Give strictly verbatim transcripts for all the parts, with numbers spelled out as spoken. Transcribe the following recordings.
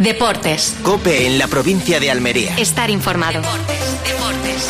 Deportes. COPE en la provincia de Almería. Estar informado. Deportes, deportes.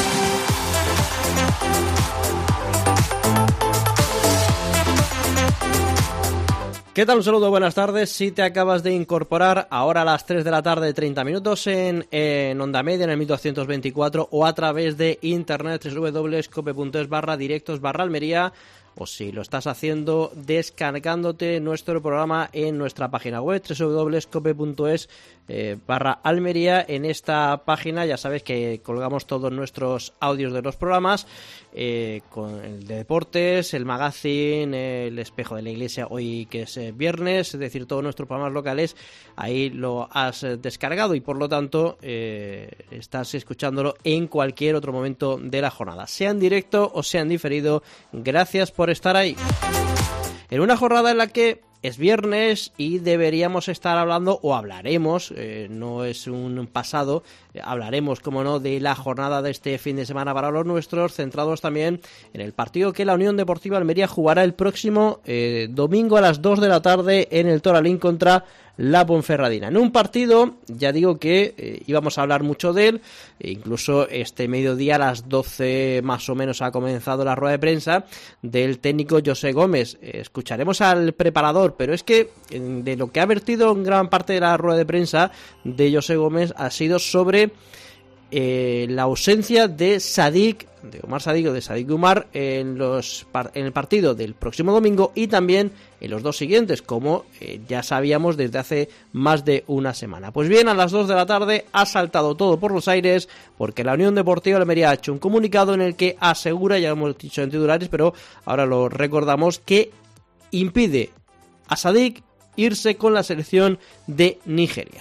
¿Qué tal? Un saludo, buenas tardes. Si te acabas de incorporar ahora a las tres de la tarde, treinta minutos en, en Onda Media, en el mil doscientos veinticuatro, o a través de internet, doble u doble u doble u punto cope punto es barra directos barra Almería, o si lo estás haciendo descargándote nuestro programa en nuestra página web, doble u doble u doble u punto cope punto es eh, barra Almería. En esta página ya sabes que colgamos todos nuestros audios de los programas, eh, con el de deportes, el magazine, el espejo de la iglesia, hoy que es eh, viernes, es decir, todos nuestros programas locales, ahí lo has eh, descargado y por lo tanto eh, estás escuchándolo en cualquier otro momento de la jornada, sea en directo o sea en diferido. Gracias por estar ahí. En una jornada en la que es viernes y deberíamos estar hablando, o hablaremos, eh, no es un pasado, eh, hablaremos, como no, de la jornada de este fin de semana para los nuestros, centrados también en el partido que la Unión Deportiva Almería jugará el próximo eh, domingo a las dos de la tarde en el Toralín contra la Ponferradina. En un partido, ya digo que eh, íbamos a hablar mucho de él, e incluso este mediodía a las doce más o menos ha comenzado la rueda de prensa del técnico José Gómez. Eh, escucharemos al preparador, pero es que eh, de lo que ha vertido en gran parte de la rueda de prensa de José Gómez ha sido sobre eh, la ausencia de Sadik, de Omar Sadik o de Sadik Umar en, los, en el partido del próximo domingo y también en los dos siguientes, como eh, ya sabíamos desde hace más de una semana. Pues bien, a las dos de la tarde ha saltado todo por los aires, porque la Unión Deportiva Almería ha hecho un comunicado en el que asegura, ya lo hemos dicho en titulares, pero ahora lo recordamos, que impide a Sadik irse con la selección de Nigeria.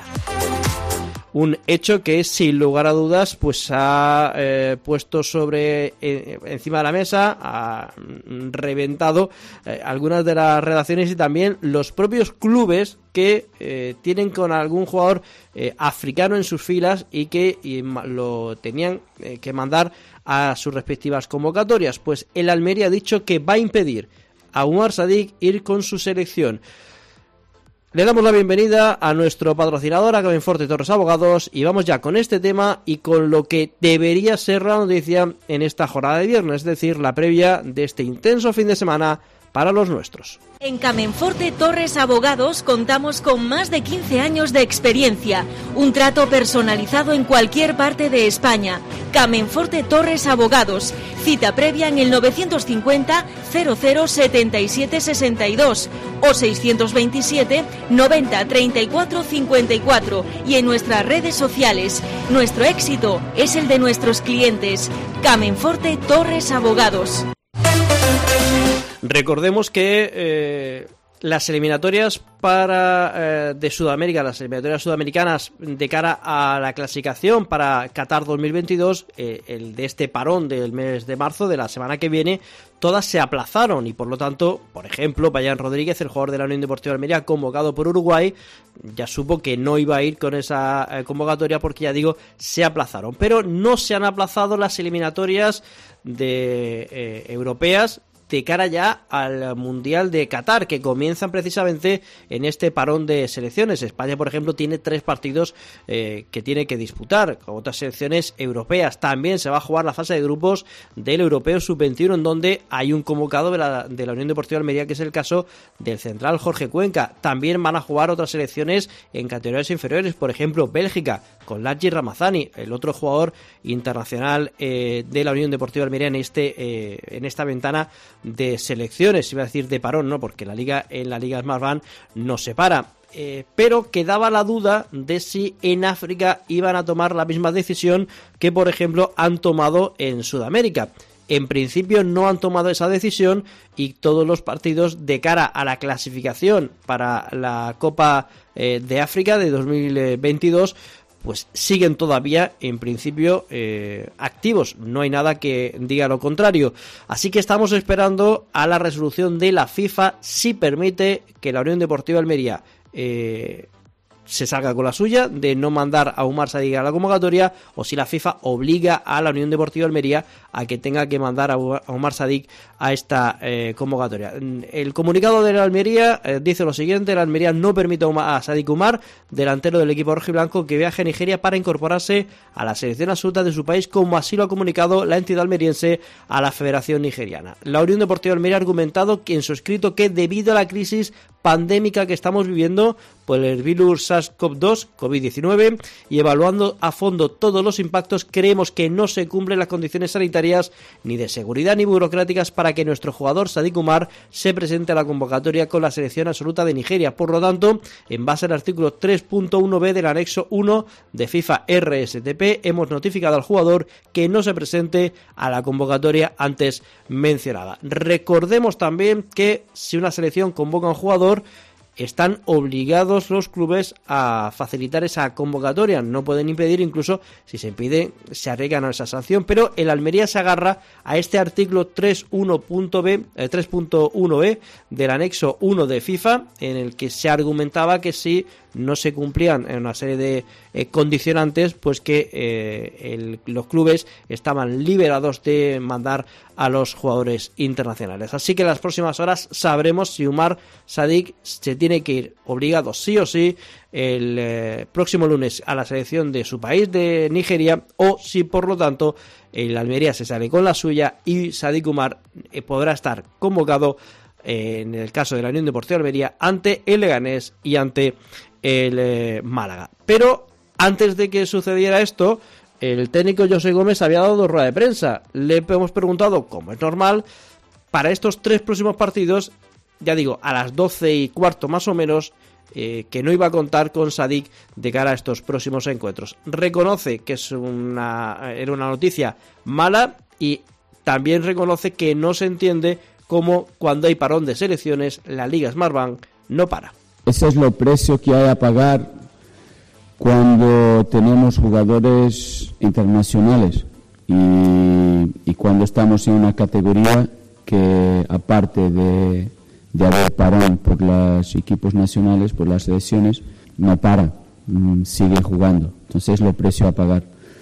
Un hecho que, sin lugar a dudas, pues ha eh, puesto sobre eh, encima de la mesa, ha reventado eh, algunas de las redacciones y también los propios clubes que eh, tienen con algún jugador eh, africano en sus filas y que y lo tenían eh, que mandar a sus respectivas convocatorias. Pues el Almería ha dicho que va a impedir a Umar Sadik ir con su selección. Le damos la bienvenida a nuestro patrocinador, a Cabenforte Torres Abogados, y vamos ya con este tema y con lo que debería ser la noticia en esta jornada de viernes, es decir, la previa de este intenso fin de semana para los nuestros. En Cabenforte Torres Abogados contamos con más de quince años de experiencia, un trato personalizado en cualquier parte de España. Cabenforte Torres Abogados, cita previa en el novecientos cincuenta cero cero setenta y siete sesenta y dos o seiscientos veintisiete noventa treinta y cuatro cincuenta y cuatro y en nuestras redes sociales. Nuestro éxito es el de nuestros clientes. Cabenforte Torres Abogados. Recordemos que eh, las eliminatorias para eh, de Sudamérica, las eliminatorias sudamericanas de cara a la clasificación para Qatar dos mil veintidós, eh, el de este parón del mes de marzo, de la semana que viene, todas se aplazaron y por lo tanto, por ejemplo, Bayán Rodríguez, el jugador de la Unión Deportiva Almería, convocado por Uruguay, ya supo que no iba a ir con esa eh, convocatoria porque, ya digo, se aplazaron. Pero no se han aplazado las eliminatorias de eh, europeas de cara ya al Mundial de Qatar, que comienzan precisamente en este parón de selecciones. España, por ejemplo, tiene tres partidos eh, que tiene que disputar con otras selecciones europeas. También se va a jugar la fase de grupos del Europeo sub veintiuno, en donde hay un convocado de la, de la Unión Deportiva Almería, que es el caso del central Jorge Cuenca. También van a jugar otras selecciones en categorías inferiores, por ejemplo, Bélgica, con Ladji Ramazani, el otro jugador internacional eh, de la Unión Deportiva Almería en, este, eh, en esta ventana de selecciones, iba a decir de parón, no, porque la liga en la Liga Smartbank no se para, eh, pero quedaba la duda de si en África iban a tomar la misma decisión que, por ejemplo, han tomado en Sudamérica. En principio no han tomado esa decisión y todos los partidos de cara a la clasificación para la Copa eh, de África de dos mil veintidós pues siguen todavía, en principio, eh, activos. No hay nada que diga lo contrario. Así que estamos esperando a la resolución de la FIFA si permite que la Unión Deportiva Almería eh, se salga con la suya de no mandar a Umar Sadik a la convocatoria, o si la FIFA obliga a la Unión Deportiva Almería a que tenga que mandar a Umar Sadik a esta eh, convocatoria. El comunicado de la Almería eh, dice lo siguiente: la Almería no permite a Sadik Umar, delantero del equipo rojiblanco, que viaje a Nigeria para incorporarse a la selección absoluta de su país, como así lo ha comunicado la entidad almeriense a la Federación Nigeriana. La Unión Deportiva Almería ha argumentado que en su escrito que debido a la crisis pandémica que estamos viviendo por el virus SARS-CoV dos, COVID diecinueve, y evaluando a fondo todos los impactos, creemos que no se cumplen las condiciones sanitarias ni de seguridad ni burocráticas para que nuestro jugador Sadik Umar se presente a la convocatoria con la selección absoluta de Nigeria. Por lo tanto, en base al artículo tres punto uno be del anexo uno de FIFA R S T P, hemos notificado al jugador que no se presente a la convocatoria antes mencionada. Recordemos también que si una selección convoca a un jugador, están obligados los clubes a facilitar esa convocatoria, no pueden impedir, incluso si se impide se arriesgan a esa sanción, pero el Almería se agarra a este artículo tres punto uno be del anexo uno de FIFA, en el que se argumentaba que si no se cumplían en una serie de eh, condicionantes, pues que eh, el, los clubes estaban liberados de mandar a los jugadores internacionales. Así que en las próximas horas sabremos si Umar Sadik se tiene que ir obligado sí o sí el eh, próximo lunes a la selección de su país, de Nigeria, o si por lo tanto el Almería se sale con la suya y Sadik Umar eh, podrá estar convocado eh, en el caso de la Unión Deportiva Almería ante el Leganés y ante el eh, Málaga. Pero antes de que sucediera esto, el técnico José Gómez había dado rueda de prensa. Le hemos preguntado, como es normal, para estos tres próximos partidos, ya digo, a las doce y cuarto más o menos, eh, que no iba a contar con Sadik de cara a estos próximos encuentros. Reconoce que es una, era una noticia mala, y también reconoce que no se entiende cómo cuando hay parón de selecciones la Liga Smartbank no para. Ese es lo precio que hay a pagar cuando tenemos jugadores internacionales y, y cuando estamos en una categoría que, aparte de, de haber parón por los equipos nacionales, por las selecciones, no para, mmm, sigue jugando. Entonces es lo precio a pagar.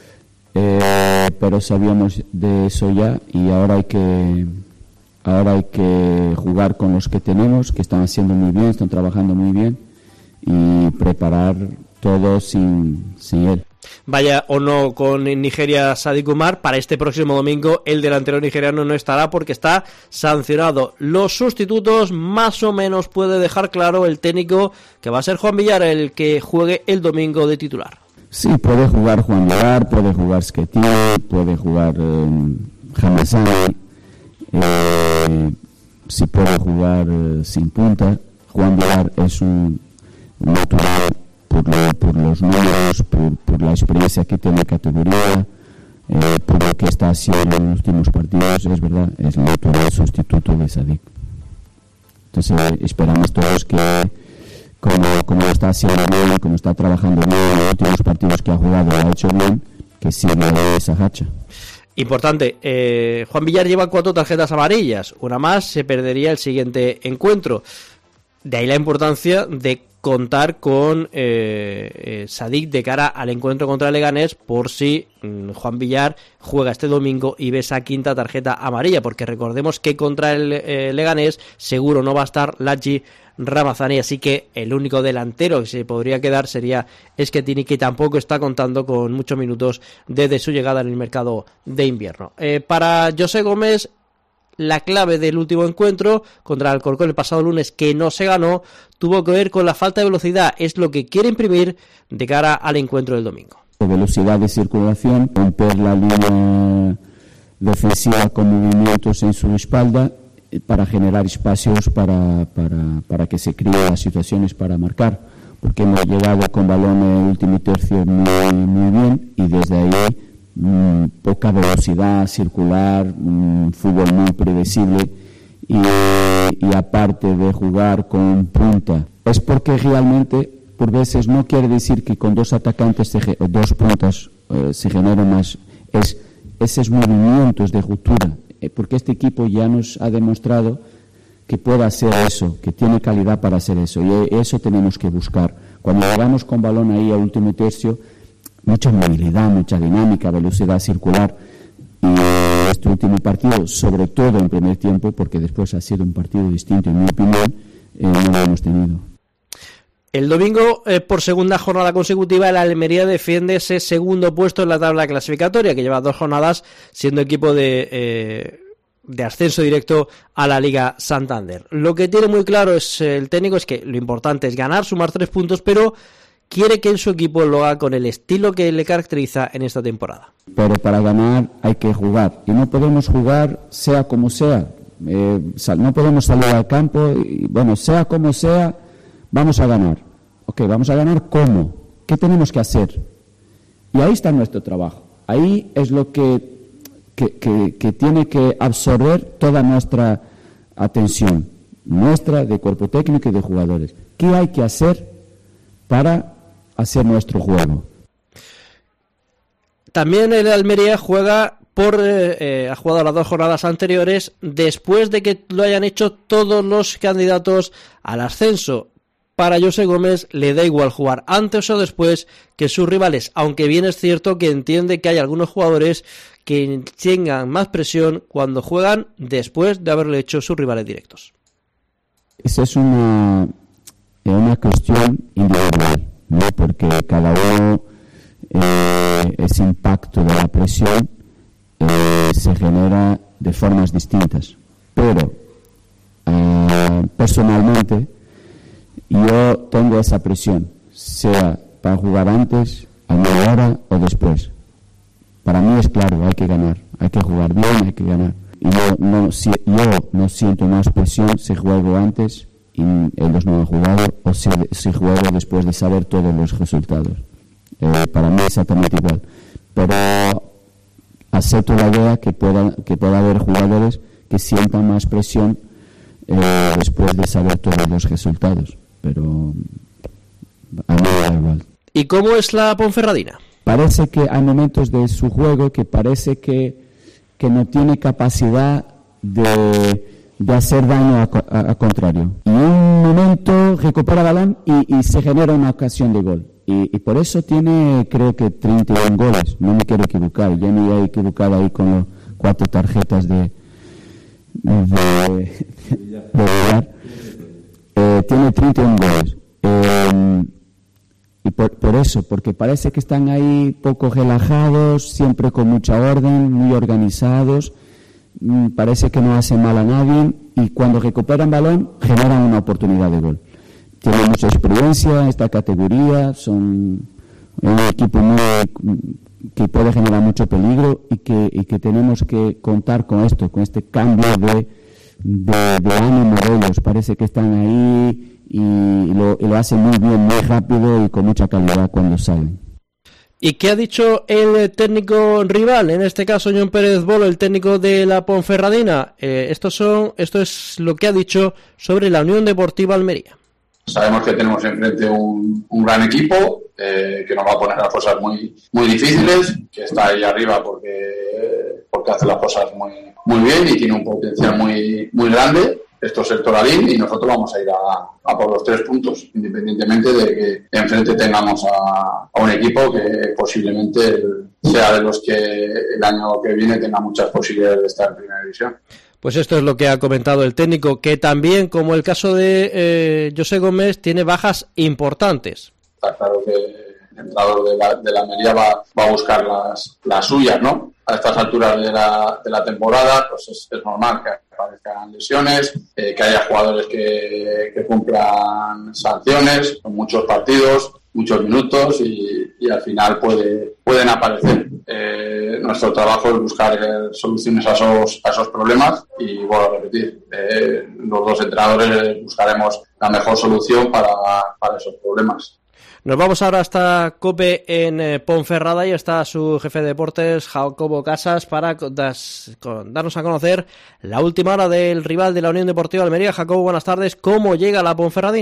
Eh, pero sabíamos de eso ya, y ahora hay que ahora hay que jugar con los que tenemos, que están haciendo muy bien, están trabajando muy bien, y preparar todo sin, sin él. Vaya o no con Nigeria Sadik Umar, para este próximo domingo el delantero nigeriano no estará porque está sancionado. Los sustitutos más o menos puede dejar claro el técnico, que va a ser Juan Villar el que juegue el domingo de titular. Sí, puede jugar Juan Villar, puede jugar Sketi, puede jugar eh, Hamasani, eh, si puede jugar eh, sin punta. Juan Villar es un, un natural por, lo, por los números, por, por la experiencia que tiene categoría, eh, por lo que está haciendo en los últimos partidos. Es verdad, es el natural sustituto de Sadik. Entonces eh, esperamos todos que, como, como lo está haciendo bien, como está trabajando bien en los últimos partidos que ha jugado, lo ha hecho bien, que siga esa hacha. Importante, eh, Juan Villar lleva cuatro tarjetas amarillas, una más se perdería el siguiente encuentro. De ahí la importancia de contar con eh, eh, Sadik de cara al encuentro contra el Leganés, por si mm, Juan Villar juega este domingo y ve esa quinta tarjeta amarilla, porque recordemos que contra el eh, Leganés seguro no va a estar Lachi Ramazani, así que el único delantero que se podría quedar sería Schettini, que tampoco está contando con muchos minutos desde su llegada en el mercado de invierno. Eh, para José Gómez, la clave del último encuentro contra el Alcorcón el pasado lunes, que no se ganó, tuvo que ver con la falta de velocidad. Es lo que quiere imprimir de cara al encuentro del domingo. Velocidad de circulación, romper la línea defensiva con movimientos en su espalda para generar espacios para, para, para que se creen las situaciones para marcar, porque hemos llegado con balón en el último tercio muy, muy bien, y desde ahí mmm, poca velocidad circular, mmm, fútbol muy predecible, y, y aparte de jugar con punta, es porque realmente por veces no quiere decir que con dos atacantes se, dos puntas eh, se generan más, es esos movimientos de ruptura, porque este equipo ya nos ha demostrado que puede hacer eso, que tiene calidad para hacer eso, y eso tenemos que buscar Cuando llegamos con balón ahí al último tercio, mucha movilidad, mucha dinámica, velocidad circular. Y este último partido, sobre todo en primer tiempo, porque después ha sido un partido distinto, en mi opinión, eh, no lo hemos tenido. El domingo, eh, por segunda jornada consecutiva, el Almería defiende ese segundo puesto en la tabla clasificatoria, que lleva dos jornadas siendo equipo de, eh, de ascenso directo a la Liga Santander. Lo que tiene muy claro es el técnico es que lo importante es ganar, sumar tres puntos, pero quiere que en su equipo lo haga con el estilo que le caracteriza en esta temporada. Pero para ganar hay que jugar, y no podemos jugar sea como sea. Eh, no podemos salir al campo y, bueno, sea como sea, vamos a ganar. Ok, vamos a ganar ¿cómo? ¿Qué tenemos que hacer? Y ahí está nuestro trabajo. Ahí es lo que, que, que, que tiene que absorber toda nuestra atención, nuestra, de cuerpo técnico y de jugadores. ¿Qué hay que hacer para hacer nuestro juego? También el Almería juega por eh, eh, ha jugado las dos jornadas anteriores después de que lo hayan hecho todos los candidatos al ascenso. Para José Gómez le da igual jugar antes o después que sus rivales, aunque bien es cierto que entiende que hay algunos jugadores que tengan más presión cuando juegan después de haberle hecho sus rivales directos. Esa es una, una cuestión individual, ¿no? Porque cada uno, eh, ese impacto de la presión eh, se genera de formas distintas. Pero eh, personalmente yo tengo esa presión, sea para jugar antes, a media hora o después. Para mí es claro, hay que ganar, hay que jugar bien, hay que ganar. Y yo no, si, yo no siento más presión si juego antes y ellos no han jugado, o si, si juego después de saber todos los resultados. Eh, para mí es exactamente igual. Pero acepto la idea que pueda, que pueda haber jugadores que sientan más presión eh, después de saber todos los resultados. Pero a mí me da igual. ¿Y cómo es la Ponferradina? Parece que hay momentos de su juego que parece que, que no tiene capacidad de, de hacer daño a, a, a contrario. Y en un momento recupera balón y, y se genera una ocasión de gol. Y, y por eso tiene, creo que treinta y uno goles. No me quiero equivocar. Ya me he equivocado ahí con los cuatro tarjetas de de, de, de Villar. Eh, tiene treinta y uno goles. Eh, y por, por eso, porque parece que están ahí poco relajados, siempre con mucha orden, muy organizados. Mm, parece que no hacen mal a nadie y cuando recuperan balón generan una oportunidad de gol. Tienen mucha experiencia en esta categoría, son un equipo muy, que puede generar mucho peligro y que, y que tenemos que contar con esto, con este cambio de De, de ánimo de ellos. Parece que están ahí y lo, y lo hacen muy bien, muy rápido y con mucha calidad cuando salen. ¿Y qué ha dicho el técnico rival? En este caso, John Pérez Bolo, el técnico de la Ponferradina. Eh, estos son, esto es lo que ha dicho sobre la Unión Deportiva Almería. Sabemos que tenemos enfrente un, un gran equipo eh, que nos va a poner las cosas muy muy difíciles, que está ahí arriba porque porque hace las cosas muy muy bien y tiene un potencial muy muy grande. Esto es el Toralín y nosotros vamos a ir a, a por los tres puntos, independientemente de que enfrente tengamos a, a un equipo que posiblemente sea de los que el año que viene tenga muchas posibilidades de estar en primera división. Pues esto es lo que ha comentado el técnico, que también, como el caso de eh, José Gómez, tiene bajas importantes. Está claro que el entrenador de la, de la Almería va, va a buscar las, las suyas, ¿no? A estas alturas de la, de la temporada, pues es, es normal que aparezcan lesiones, eh, que haya jugadores que, que cumplan sanciones, con muchos partidos, muchos minutos y, y al final puede, pueden aparecer. Eh, nuestro trabajo es buscar eh, soluciones a esos, a esos problemas y vuelvo a repetir, eh, los dos entrenadores buscaremos la mejor solución para, para esos problemas. Nos vamos ahora hasta COPE en eh, Ponferrada y está su jefe de deportes, Jacobo Casas, para das, con, darnos a conocer la última hora del rival de la Unión Deportiva Almería. Jacobo, buenas tardes. ¿Cómo llega la Ponferradina?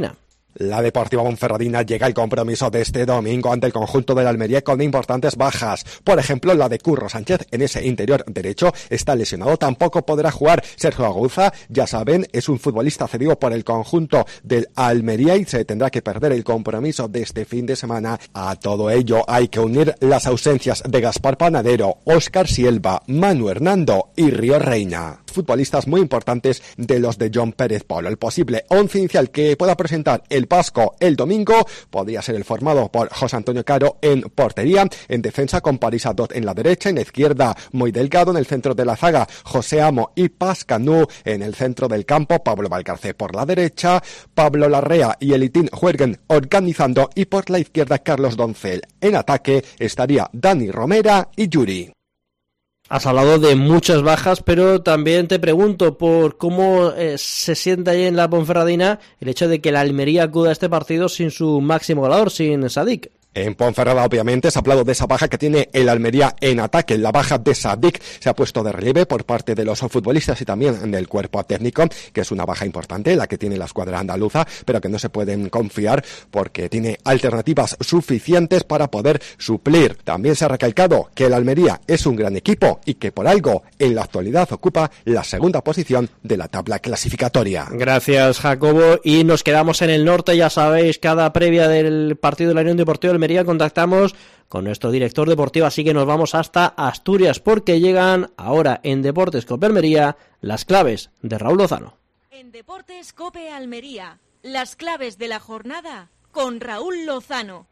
La Deportiva Ponferradina llega al compromiso de este domingo ante el conjunto de la Almería con importantes bajas. Por ejemplo, la de Curro Sánchez en ese interior derecho está lesionado, tampoco podrá jugar Sergio Aguza. Ya saben, es un futbolista cedido por el conjunto del Almería y se tendrá que perder el compromiso de este fin de semana. A todo ello hay que unir las ausencias de Gaspar Panadero, Óscar Silva, Manu Hernando y Río Reina. Futbolistas muy importantes de los de John Pérez Polo. El posible once inicial que pueda presentar el Pasco el domingo podría ser el formado por José Antonio Caro en portería, en defensa con París Adot en la derecha, en la izquierda Muy Delgado, en el centro de la zaga José Amo y Pascanú, en el centro del campo Pablo Valcarce por la derecha, Pablo Larrea y Elitín Juergen organizando y por la izquierda Carlos Doncel. En ataque estaría Dani Romera y Yuri. Has hablado de muchas bajas, pero también te pregunto por cómo eh, se siente ahí en la Ponferradina el hecho de que la Almería acuda a este partido sin su máximo goleador, sin Sadik. En Ponferrada, obviamente, se ha hablado de esa baja que tiene el Almería en ataque. La baja de Sadik se ha puesto de relieve por parte de los futbolistas y también del cuerpo técnico, que es una baja importante, la que tiene la escuadra andaluza, pero que no se pueden confiar porque tiene alternativas suficientes para poder suplir. También se ha recalcado que el Almería es un gran equipo y que por algo en la actualidad ocupa la segunda posición de la tabla clasificatoria. Gracias, Jacobo. Y nos quedamos en el norte, ya sabéis, cada previa del partido de la Unión Deportiva Almería contactamos con nuestro director deportivo, así que nos vamos hasta Asturias porque llegan ahora en Deportes Cope Almería las claves de Raúl Lozano. En Deportes Cope Almería, las claves de la jornada con Raúl Lozano.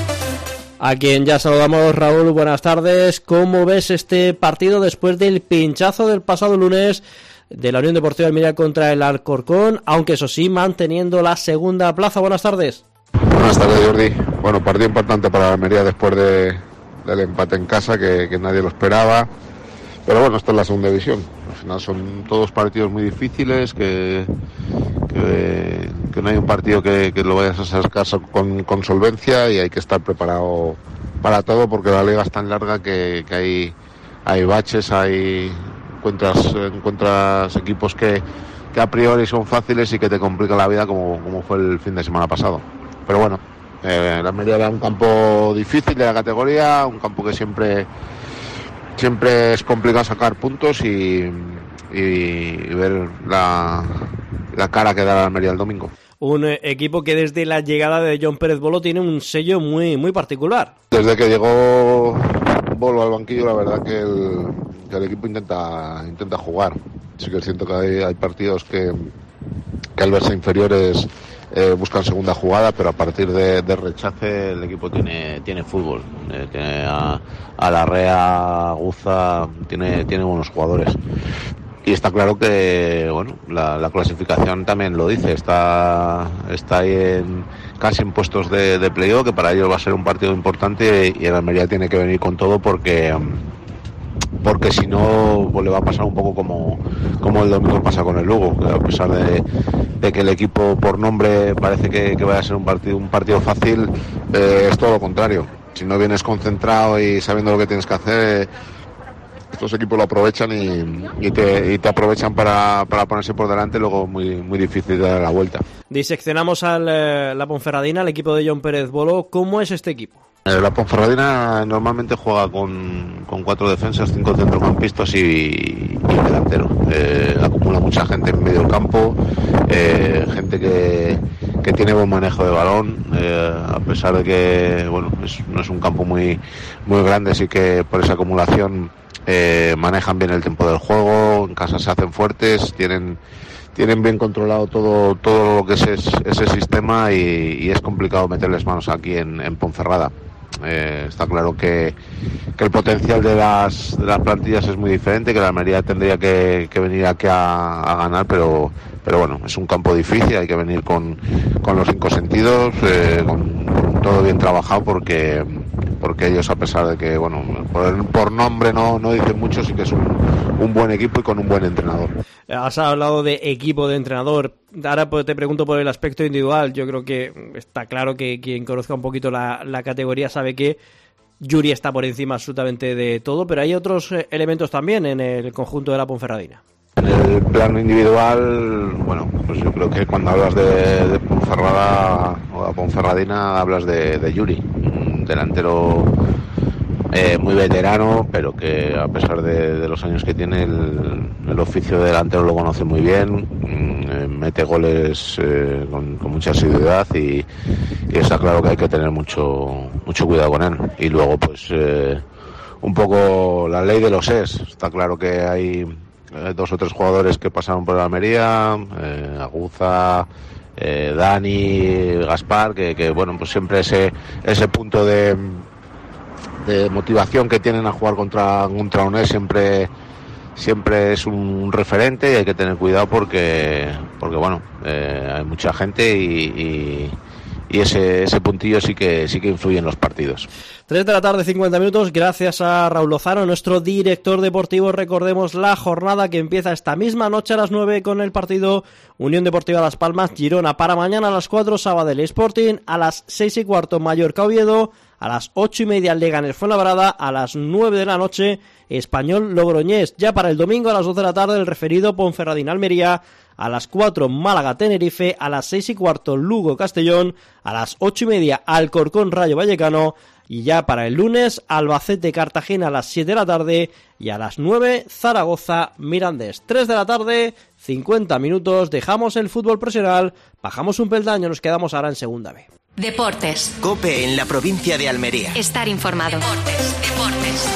A quien ya saludamos. Raúl, buenas tardes. ¿Cómo ves este partido después del pinchazo del pasado lunes de la Unión Deportiva Almería contra el Alcorcón, aunque eso sí, manteniendo la segunda plaza? Buenas tardes. Buenas tardes, Jordi. Bueno, partido importante para la Almería después de, del empate en casa, que, que nadie lo esperaba. Pero bueno, esta es la segunda división. Al final son todos partidos muy difíciles, que, que, que no hay un partido que, que lo vayas a sacar con, con solvencia y hay que estar preparado para todo porque la liga es tan larga que, que hay, hay baches, hay encuentras, encuentras equipos que, que a priori son fáciles y que te complican la vida como, como fue el fin de semana pasado. Pero bueno, eh, la Almería era un campo difícil de la categoría, un campo que siempre siempre es complicado sacar puntos y, y, y ver la, la cara que da la Almería el domingo. Un eh, equipo que desde la llegada de John Pérez Bolo tiene un sello muy muy particular. Desde que llegó Bolo al banquillo, la verdad que el, que el equipo intenta intenta jugar. Sí que siento que hay, hay partidos que, que al verse inferiores Eh, buscan segunda jugada, pero a partir de, de rechace el equipo tiene tiene fútbol, eh, tiene a, a Larrea, a Guza, tiene tiene buenos jugadores y está claro que bueno la, la clasificación también lo dice, está está ahí en, casi en puestos de, de playoff, que para ellos va a ser un partido importante y el Almería tiene que venir con todo porque porque si no pues le va a pasar un poco como, como el domingo pasa con el Lugo, que a pesar de, de que el equipo por nombre parece que, que vaya a ser un partido un partido fácil, eh, es todo lo contrario. Si no vienes concentrado y sabiendo lo que tienes que hacer, estos equipos lo aprovechan y, y, te, y te aprovechan para, para ponerse por delante, luego muy, muy difícil de dar la vuelta. Diseccionamos a la Ponferradina, al equipo de John Pérez Bolo. ¿Cómo es este equipo? La Ponferradina normalmente juega con, con cuatro defensas, cinco centrocampistas y, y delantero. Eh, acumula mucha gente en medio del campo, eh, gente que, que tiene buen manejo de balón, eh, a pesar de que bueno es, no es un campo muy, muy grande, sí que por esa acumulación eh, manejan bien el tiempo del juego, en casa se hacen fuertes, tienen... tienen bien controlado todo todo lo que es ese sistema y, y es complicado meterles manos aquí en, en Ponferrada. Eh, está claro que, que el potencial de las, de las plantillas es muy diferente, que la Almería tendría que, que venir aquí a, a ganar, pero pero bueno, es un campo difícil, hay que venir con, con los cinco sentidos, eh, con, con todo bien trabajado, porque porque ellos, a pesar de que bueno por, por nombre no, no dicen mucho, sí que es un, un buen equipo y con un buen entrenador. Has hablado de equipo, de entrenador. Ahora te pregunto por el aspecto individual. Yo creo que está claro que quien conozca un poquito la, la categoría sabe que Yuri está por encima absolutamente de todo, pero hay otros elementos también en el conjunto de la Ponferradina. En el plano individual, bueno, pues yo creo que cuando hablas de, de Ponferrada o de Ponferradina hablas de, de Yuri, un delantero eh, muy veterano, pero que a pesar de, de los años que tiene, el, el oficio de delantero lo conoce muy bien, eh, mete goles eh, con, con mucha asiduidad y, y está claro que hay que tener mucho mucho cuidado con él. Y luego, pues, eh, un poco la ley de los es. Está claro que hay dos o tres jugadores que pasaron por la Almería, eh, Aguza, eh, Dani, Gaspar, que, que bueno, pues siempre ese ese punto de, de motivación que tienen a jugar contra contra un E siempre siempre es un referente y hay que tener cuidado porque porque bueno, eh, hay mucha gente y, y y ese ese puntillo sí que sí que influye en los partidos. tres de la tarde, cincuenta minutos, gracias a Raúl Lozano, nuestro director deportivo. Recordemos la jornada que empieza esta misma noche a las nueve con el partido Unión Deportiva Las Palmas Girona. Para mañana a las cuatro Sabadell Sporting, a las seis y cuarto Mallorca Oviedo, a las ocho y media Leganés Fuenlabrada, a las nueve de la noche Español Logroñés. Ya para el domingo a las doce de la tarde el referido Ponferradina Almería, a las cuatro Málaga Tenerife, a las seis y cuarto Lugo Castellón, a las ocho y media Alcorcón Rayo Vallecano, y ya para el lunes Albacete Cartagena a las siete de la tarde y a las nueve Zaragoza Mirandés. tres de la tarde, cincuenta minutos, dejamos el fútbol profesional, bajamos un peldaño, nos quedamos ahora en Segunda B. Deportes. COPE en la provincia de Almería. Estar informado. Deportes, deportes.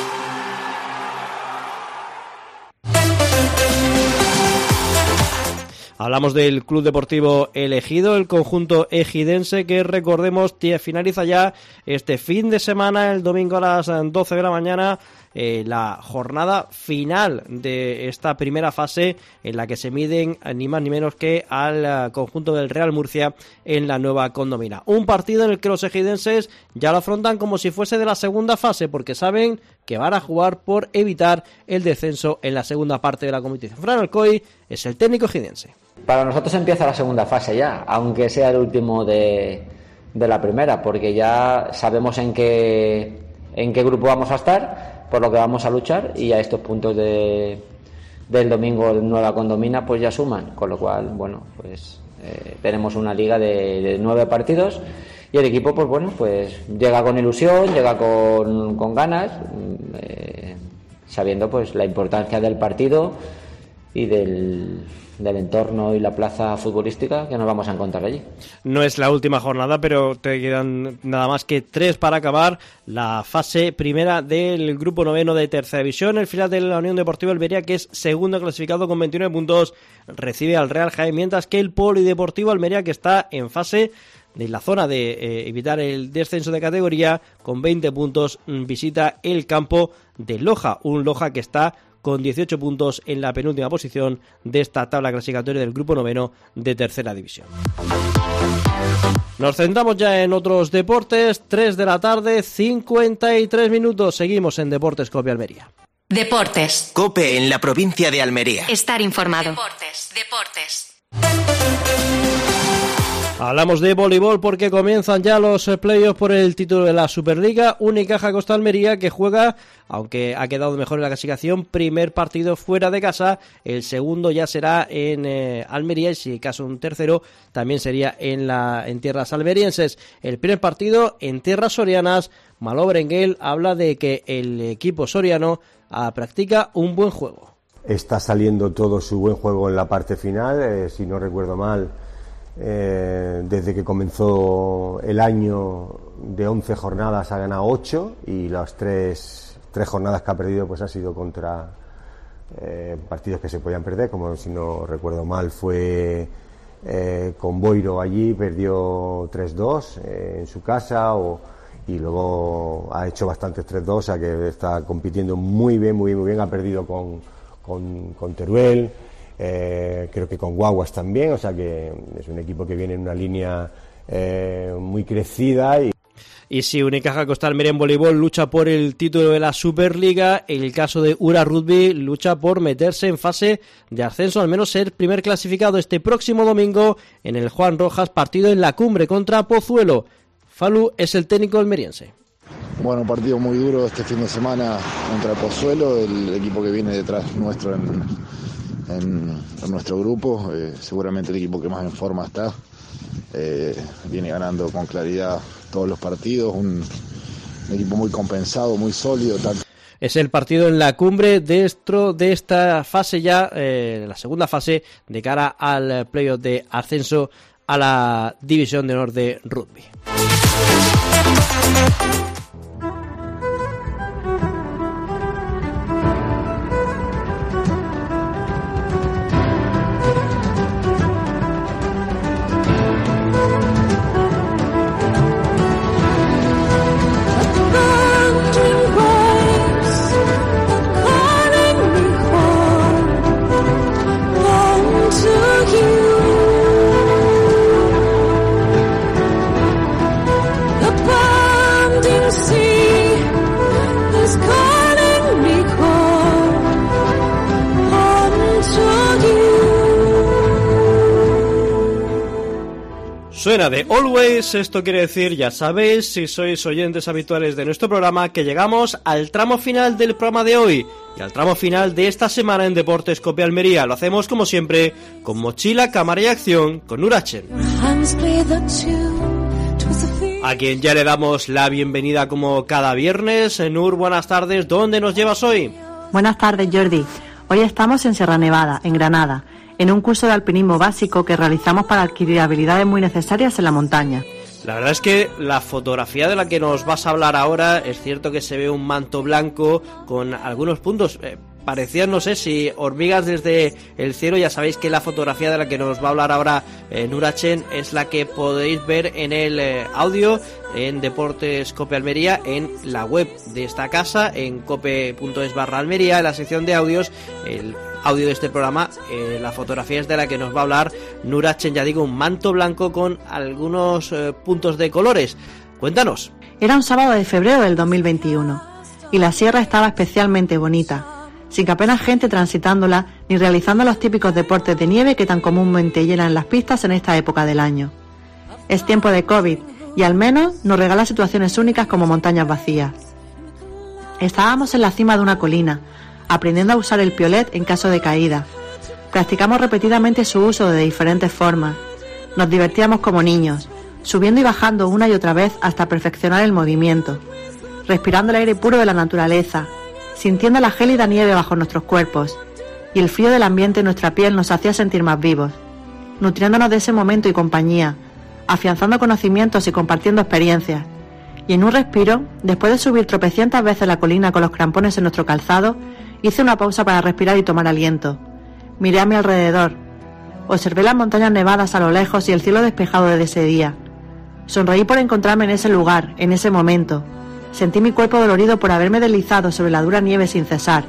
Hablamos del Club Deportivo El Ejido, el conjunto ejidense que, recordemos, finaliza ya este fin de semana, el domingo a las doce de la mañana, eh, la jornada final de esta primera fase en la que se miden ni más ni menos que al conjunto del Real Murcia en la nueva condomina. Un partido en el que los ejidenses ya lo afrontan como si fuese de la segunda fase, porque saben que van a jugar por evitar el descenso en la segunda parte de la competición. Fran Alcoy es el técnico ejidense. Para nosotros empieza la segunda fase ya, aunque sea el último de, de la primera, porque ya sabemos en qué, en qué grupo vamos a estar, por lo que vamos a luchar, y a estos puntos de, del domingo nueva condomina pues ya suman, con lo cual, bueno, pues eh, tenemos una liga de, de nueve partidos y el equipo, pues bueno, pues llega con ilusión, llega con, con ganas, eh, sabiendo pues la importancia del partido y del, del entorno y la plaza futbolística que nos vamos a encontrar allí. No es la última jornada, pero te quedan nada más que tres para acabar la fase primera del grupo noveno de tercera división. El final de la Unión Deportiva Almería, que es segundo clasificado con veintinueve puntos, recibe al Real Jaén, mientras que el Polideportivo Almería, que está en fase de la zona de eh, evitar el descenso de categoría, con veinte puntos, visita el campo de Loja, un Loja que está con dieciocho puntos en la penúltima posición de esta tabla clasificatoria del grupo noveno de tercera división. Nos centramos ya en otros deportes. tres de la tarde, cincuenta y tres minutos. Seguimos en Deportes COPE Almería. Deportes. COPE en la provincia de Almería. Estar informado. Deportes, deportes. Hablamos de voleibol porque comienzan ya los playoffs por el título de la Superliga. Unicaja Costa Almería, que juega, aunque ha quedado mejor en la clasificación, primer partido fuera de casa. El segundo ya será en eh, Almería, y si caso un tercero también sería en la en tierras almerienses. El primer partido en tierras sorianas. Maló Berenguel habla de que el equipo soriano ah, practica un buen juego. Está saliendo todo su buen juego en la parte final, eh, si no recuerdo mal. Eh, desde que comenzó el año, de once jornadas ha ganado ocho, y las tres, tres jornadas que ha perdido pues ha sido contra eh, partidos que se podían perder, como si no recuerdo mal fue eh, con Boiro allí, perdió tres dos eh, en su casa, o, y luego ha hecho bastantes tres dos, o sea que está compitiendo muy bien, muy bien, muy bien. Ha perdido con, con, con Teruel. Eh, creo que con Guaguas también, o sea que es un equipo que viene en una línea eh, muy crecida. Y... y si Unicaja Costa Almería en voleibol lucha por el título de la Superliga, en el caso de Ura Rugby lucha por meterse en fase de ascenso, al menos ser primer clasificado este próximo domingo en el Juan Rojas, partido en la Cumbre contra Pozuelo. Falu es el técnico almeriense. Bueno, un partido muy duro este fin de semana contra el Pozuelo, el equipo que viene detrás nuestro en en, en nuestro grupo, eh, seguramente el equipo que más en forma está, eh, viene ganando con claridad todos los partidos, un, un equipo muy compensado, muy sólido. Tanto Es el partido en la cumbre dentro de esta fase ya, eh, la segunda fase de cara al playoff de ascenso a la División de Honor de Rugby. Suena de Always, esto quiere decir, ya sabéis, si sois oyentes habituales de nuestro programa, que llegamos al tramo final del programa de hoy y al tramo final de esta semana en Deportes Cope Almería. Lo hacemos como siempre, con mochila, cámara y acción, con Nurachen, a quien ya le damos la bienvenida como cada viernes. Nur, buenas tardes, ¿dónde nos llevas hoy? Buenas tardes, Jordi. Hoy estamos en Sierra Nevada, en Granada, en un curso de alpinismo básico que realizamos para adquirir habilidades muy necesarias en la montaña. La verdad es que la fotografía de la que nos vas a hablar ahora, es cierto que se ve un manto blanco con algunos puntos, eh, parecían, no sé, si hormigas desde el cielo. Ya sabéis que la fotografía de la que nos va a hablar ahora eh, Nurachen es la que podéis ver en el eh, audio en Deportes Cope Almería, en la web de esta casa, en cope.es barra Almería, en la sección de audios, el audio de este programa, eh, la fotografía es de la que nos va a hablar Nurachen, ya digo, un manto blanco con algunos eh, puntos de colores. Cuéntanos. Era un sábado de febrero del dos mil veintiuno y la sierra estaba especialmente bonita, sin que apenas gente transitándola ni realizando los típicos deportes de nieve que tan comúnmente llenan las pistas en esta época del año. Es tiempo de COVID y al menos nos regala situaciones únicas como montañas vacías. Estábamos en la cima de una colina, aprendiendo a usar el piolet en caso de caída. Practicamos repetidamente su uso de diferentes formas. Nos divertíamos como niños, subiendo y bajando una y otra vez hasta perfeccionar el movimiento, respirando el aire puro de la naturaleza, sintiendo la gélida nieve bajo nuestros cuerpos, y el frío del ambiente en nuestra piel nos hacía sentir más vivos, nutriéndonos de ese momento y compañía, afianzando conocimientos y compartiendo experiencias. Y en un respiro, después de subir tropecientas veces la colina con los crampones en nuestro calzado, hice una pausa para respirar y tomar aliento. Miré a mi alrededor. Observé las montañas nevadas a lo lejos y el cielo despejado desde ese día. Sonreí por encontrarme en ese lugar, en ese momento. Sentí mi cuerpo dolorido por haberme deslizado sobre la dura nieve sin cesar.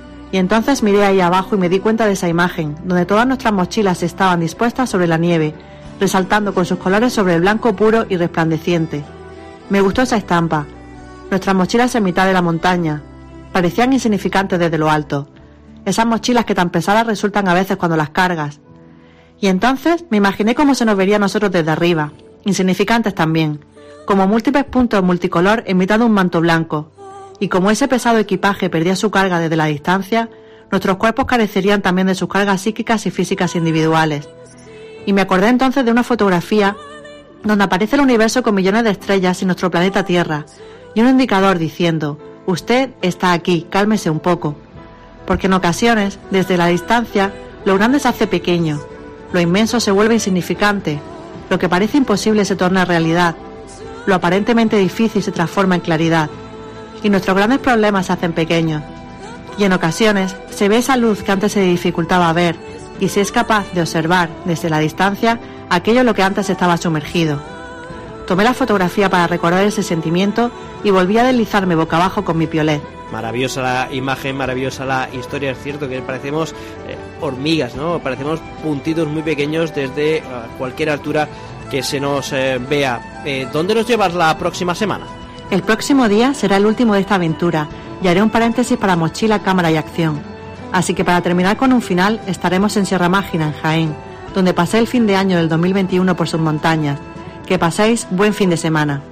Y entonces miré ahí abajo y me di cuenta de esa imagen, donde todas nuestras mochilas estaban dispuestas sobre la nieve, resaltando con sus colores sobre el blanco puro y resplandeciente. Me gustó esa estampa. Nuestras mochilas en mitad de la montaña. Parecían insignificantes desde lo alto. Esas mochilas que tan pesadas resultan a veces cuando las cargas. Y entonces me imaginé cómo se nos vería a nosotros desde arriba, insignificantes también, como múltiples puntos multicolor en mitad de un manto blanco. Y como ese pesado equipaje perdía su carga desde la distancia, nuestros cuerpos carecerían también de sus cargas psíquicas y físicas individuales. Y me acordé entonces de una fotografía donde aparece el universo con millones de estrellas y nuestro planeta Tierra, y un indicador diciendo: usted está aquí, cálmese un poco. Porque en ocasiones, desde la distancia, lo grande se hace pequeño, lo inmenso se vuelve insignificante, lo que parece imposible se torna realidad, lo aparentemente difícil se transforma en claridad, y nuestros grandes problemas se hacen pequeños. Y en ocasiones se ve esa luz que antes se dificultaba ver, y se es capaz de observar desde la distancia aquello en lo que antes estaba sumergido. Tomé la fotografía para recordar ese sentimiento y volví a deslizarme boca abajo con mi piolet. Maravillosa la imagen, maravillosa la historia. Es cierto que parecemos eh, hormigas, ¿no? Parecemos puntitos muy pequeños desde uh, cualquier altura que se nos eh, vea. Eh, ¿Dónde nos llevas la próxima semana? El próximo día será el último de esta aventura y haré un paréntesis para mochila, cámara y acción. Así que para terminar con un final estaremos en Sierra Mágina, en Jaén, donde pasé el fin de año del dos mil veintiuno por sus montañas. Que paséis buen fin de semana.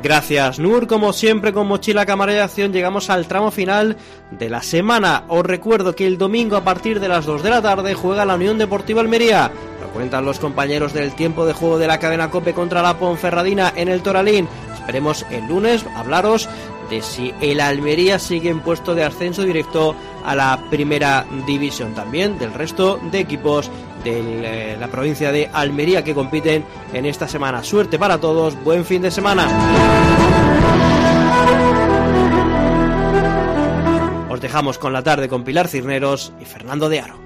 Gracias, Nur. Como siempre, con mochila, cámara y acción, llegamos al tramo final de la semana. Os recuerdo que el domingo a partir de las dos de la tarde juega la Unión Deportiva Almería. Lo cuentan los compañeros del tiempo de juego de la cadena COPE contra la Ponferradina en el Toralín. Esperemos el lunes hablaros de si el Almería sigue en puesto de ascenso directo a la primera división, también del resto de equipos de eh, la provincia de Almería que compiten en esta semana. Suerte para todos, buen fin de semana. Os dejamos con la tarde con Pilar Cisneros y Fernando de Aro.